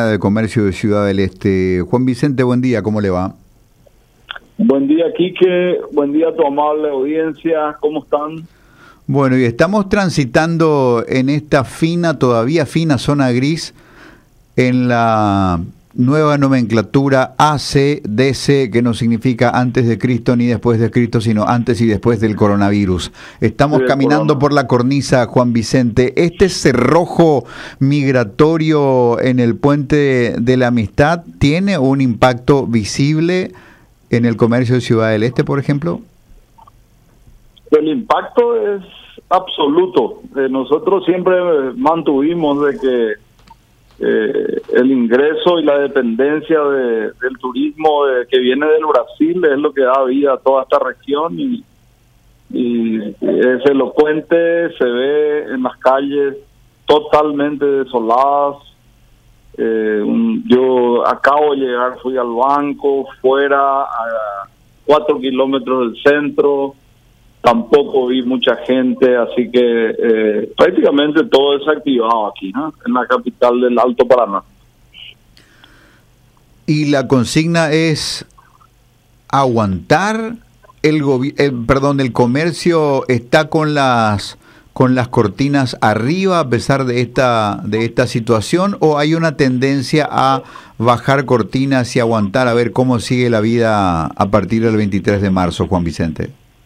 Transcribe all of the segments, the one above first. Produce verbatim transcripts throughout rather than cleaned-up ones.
de Comercio de Ciudad del Este. Juan Vicente, buen día, ¿cómo le va? Buen día, Quique. Buen día a tu amable audiencia. ¿Cómo están? Bueno, y estamos transitando en esta fina, todavía fina zona gris, en la nueva nomenclatura A C D C, que no significa antes de Cristo ni después de Cristo, sino antes y después del coronavirus. Estamos Sí, caminando corona. por la cornisa, Juan Vicente. ¿Este cerrojo migratorio en el puente de la Amistad tiene un impacto visible en el comercio de Ciudad del Este, por ejemplo? El impacto es absoluto. Eh, nosotros siempre mantuvimos de que eh, el ingreso y la dependencia de, del turismo de, que viene del Brasil es lo que da vida a toda esta región y, y es elocuente, se ve en las calles totalmente desoladas. Eh, un, yo acabo de llegar, fui al banco, fuera a cuatro kilómetros del centro, tampoco vi mucha gente, así que eh, prácticamente todo desactivado aquí, ¿no? En la capital del Alto Paraná. Y la consigna es aguantar. El, gobi- el perdón, el comercio está con las con las cortinas arriba a pesar de esta de esta situación, o hay una tendencia a bajar cortinas y aguantar a ver cómo sigue la vida a partir del veintitrés de marzo, Juan Vicente.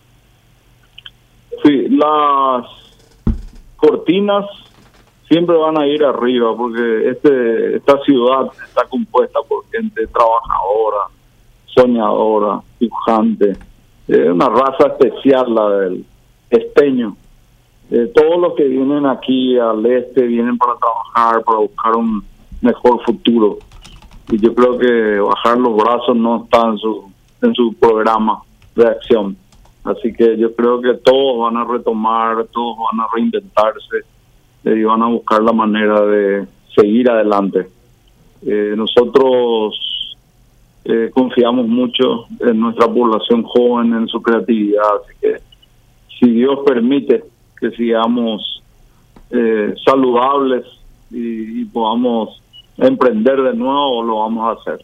Sí, las cortinas siempre van a ir arriba porque este esta ciudad está compuesta por gente trabajadora, soñadora, pujante. Es una raza especial la del esteño. Eh, todos los que vienen aquí al este vienen para trabajar, para buscar un mejor futuro. Y yo creo que bajar los brazos no está en su, en su programa de acción. Así que yo creo que todos van a retomar, todos van a reinventarse eh, y van a buscar la manera de seguir adelante. Eh, nosotros eh, confiamos mucho en nuestra población joven, en su creatividad. Así que si Dios permite que sigamos eh, saludables y, y podamos emprender de nuevo, lo vamos a hacer.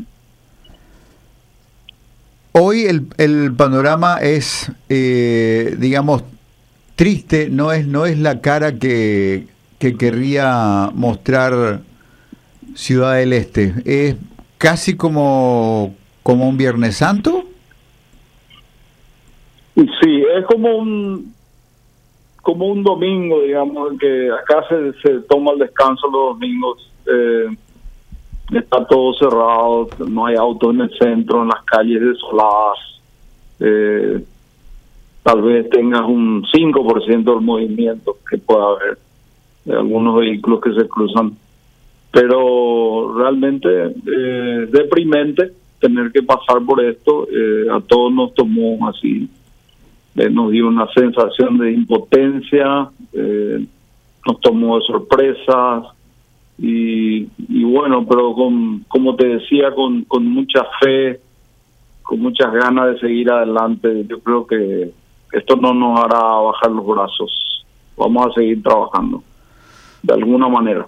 Hoy el, el panorama es, eh, digamos, triste, no es no es la cara que, que querría mostrar Ciudad del Este. Es casi como, como un Viernes Santo. Sí, es como un como un domingo, digamos, que acá se, se toma el descanso los domingos. Eh, está todo cerrado, no hay autos en el centro, en las calles desoladas. Eh, tal vez tengas un cinco por ciento del movimiento que pueda haber de algunos vehículos que se cruzan. Pero realmente eh, deprimente tener que pasar por esto. Eh, a todos nos tomó así, eh, nos dio una sensación de impotencia, eh, nos tomó de sorpresa. Y, y bueno, pero con, como te decía, con, con mucha fe, con muchas ganas de seguir adelante. Yo creo que esto no nos hará bajar los brazos. Vamos a seguir trabajando de alguna manera.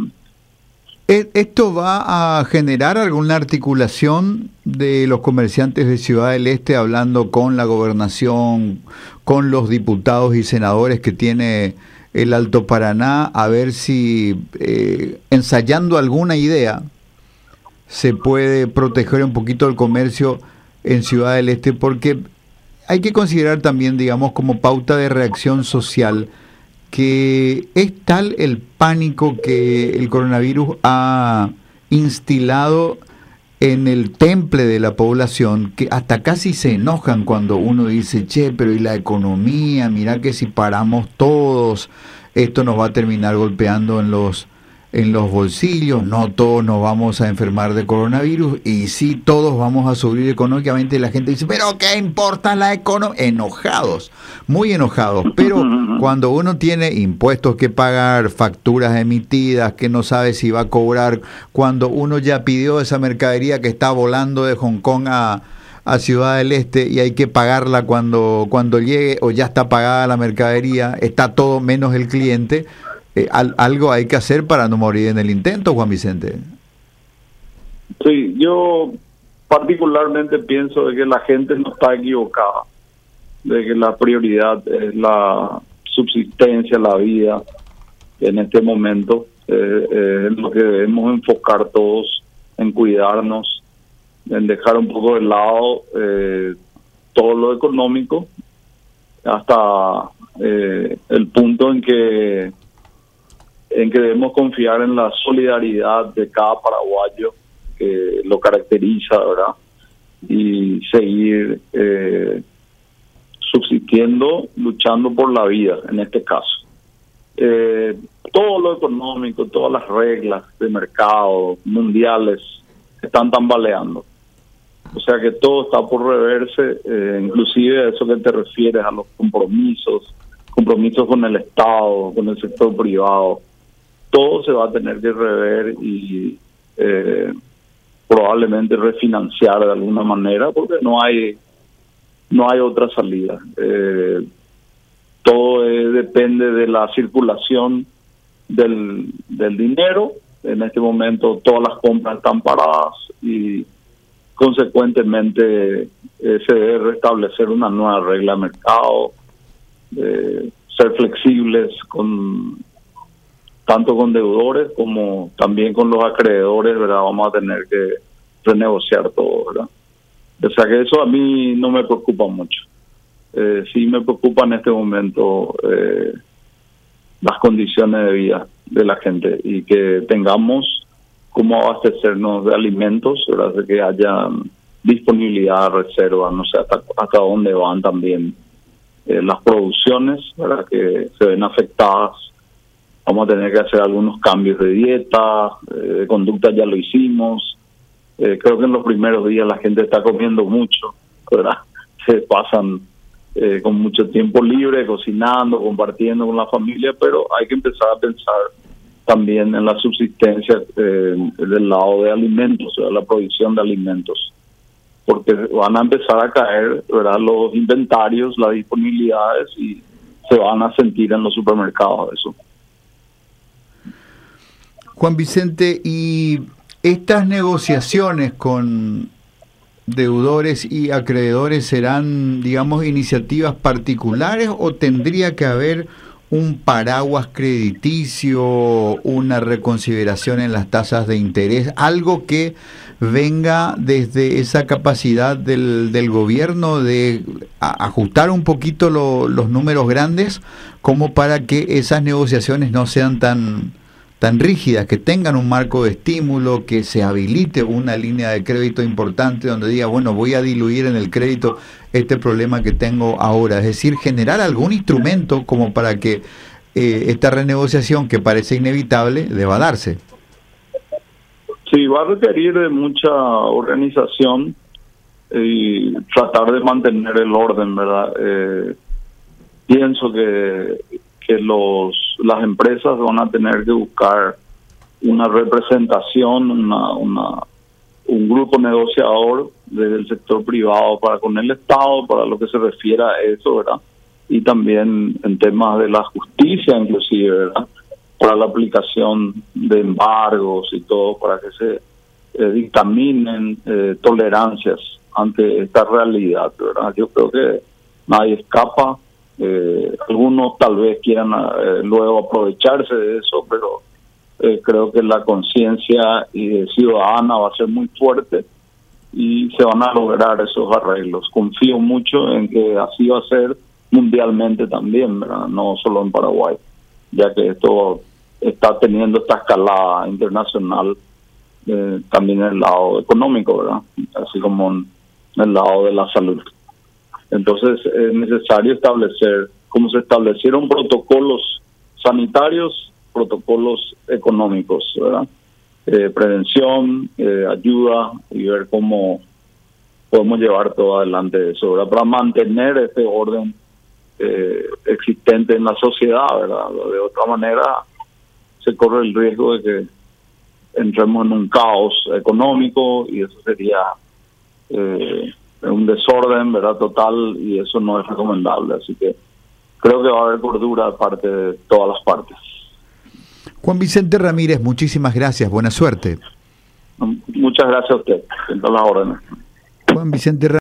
¿Esto va a generar alguna articulación de los comerciantes de Ciudad del Este hablando con la gobernación, con los diputados y senadores que tiene el Alto Paraná, a ver si eh, ensayando alguna idea se puede proteger un poquito el comercio en Ciudad del Este? Porque hay que considerar también, digamos, como pauta de reacción social, que es tal el pánico que el coronavirus ha instilado en el temple de la población, que hasta casi se enojan cuando uno dice, che, pero ¿y la economía? Mirá que si paramos todos, esto nos va a terminar golpeando en los en los bolsillos, no todos nos vamos a enfermar de coronavirus, y sí todos vamos a sufrir económicamente. La gente dice, pero ¿qué importa la economía? Enojados, muy enojados, pero cuando uno tiene impuestos que pagar, facturas emitidas, que no sabe si va a cobrar, cuando uno ya pidió esa mercadería que está volando de Hong Kong a, a Ciudad del Este y hay que pagarla cuando, cuando llegue, o ya está pagada la mercadería, está todo menos el cliente. Eh, al, algo hay que hacer para no morir en el intento, Juan Vicente. Sí, yo particularmente pienso de que la gente no está equivocada, de que la prioridad es la subsistencia, la vida en este momento, eh, eh, en lo que debemos enfocar todos, en cuidarnos, en dejar un poco de lado eh, todo lo económico, hasta eh, el punto en que en que debemos confiar en la solidaridad de cada paraguayo que lo caracteriza, ¿verdad? Y seguir eh, subsistiendo, luchando por la vida, en este caso. Eh, todo lo económico, todas las reglas de mercado mundiales están tambaleando. O sea que todo está por reverse, eh, inclusive a eso que te refieres, a los compromisos, compromisos con el Estado, con el sector privado. Todo se va a tener que rever y eh, probablemente refinanciar de alguna manera, porque no hay no hay otra salida. Eh, todo eh, depende de la circulación del, del dinero. En este momento todas las compras están paradas y consecuentemente eh, se debe restablecer una nueva regla de mercado, eh, ser flexibles con tanto con deudores como también con los acreedores, ¿verdad? Vamos a tener que renegociar todo, ¿verdad? O sea que eso a mí no me preocupa mucho. Eh, sí me preocupa en este momento eh, las condiciones de vida de la gente y que tengamos cómo abastecernos de alimentos, ¿verdad? De que haya disponibilidad, reserva, no sé hasta, hasta dónde van también eh, las producciones, ¿verdad? Que se ven afectadas. Vamos a tener que hacer algunos cambios de dieta, eh, de conducta ya lo hicimos. Eh, creo que en los primeros días la gente está comiendo mucho, ¿verdad? Se pasan eh, con mucho tiempo libre, cocinando, compartiendo con la familia, pero hay que empezar a pensar también en la subsistencia eh, del lado de alimentos, o sea, la provisión de alimentos, porque van a empezar a caer, ¿verdad? Los inventarios, las disponibilidades y se van a sentir en los supermercados eso. Juan Vicente, ¿y estas negociaciones con deudores y acreedores serán, digamos, iniciativas particulares o tendría que haber un paraguas crediticio, una reconsideración en las tasas de interés, algo que venga desde esa capacidad del, del gobierno de a, ajustar un poquito lo, los números grandes como para que esas negociaciones no sean tan tan rígidas, que tengan un marco de estímulo, que se habilite una línea de crédito importante donde diga, bueno, voy a diluir en el crédito este problema que tengo ahora? Es decir, generar algún instrumento como para que eh, esta renegociación, que parece inevitable, deba darse. Sí, va a requerir de mucha organización y tratar de mantener el orden, ¿verdad? Eh, pienso que que los las empresas van a tener que buscar una representación, una, una un grupo negociador desde el sector privado para con el Estado, para lo que se refiere a eso, ¿verdad? Y también en temas de la justicia, inclusive, ¿verdad? Para la aplicación de embargos y todo, para que se eh, dictaminen eh, tolerancias ante esta realidad, ¿verdad? Yo creo que nadie escapa. Eh, algunos tal vez quieran eh, luego aprovecharse de eso, pero eh, creo que la conciencia eh, ciudadana va a ser muy fuerte y se van a lograr esos arreglos. Confío mucho en que así va a ser mundialmente también, ¿verdad? No solo en Paraguay, ya que esto está teniendo esta escalada internacional eh, también en el lado económico, ¿verdad? Así como en el lado de la salud. Entonces es necesario establecer, como se establecieron protocolos sanitarios, protocolos económicos, ¿verdad? Eh, prevención, eh, ayuda y ver cómo podemos llevar todo adelante eso, ¿verdad? Para mantener este orden eh, existente en la sociedad, ¿verdad? De otra manera se corre el riesgo de que entremos en un caos económico y eso sería eh, un desorden, ¿verdad? Total, y eso no es recomendable. Así que creo que va a haber cordura de parte de todas las partes. Juan Vicente Ramírez, muchísimas gracias. Buena suerte. Muchas gracias a usted. En todas las órdenes. Juan Vicente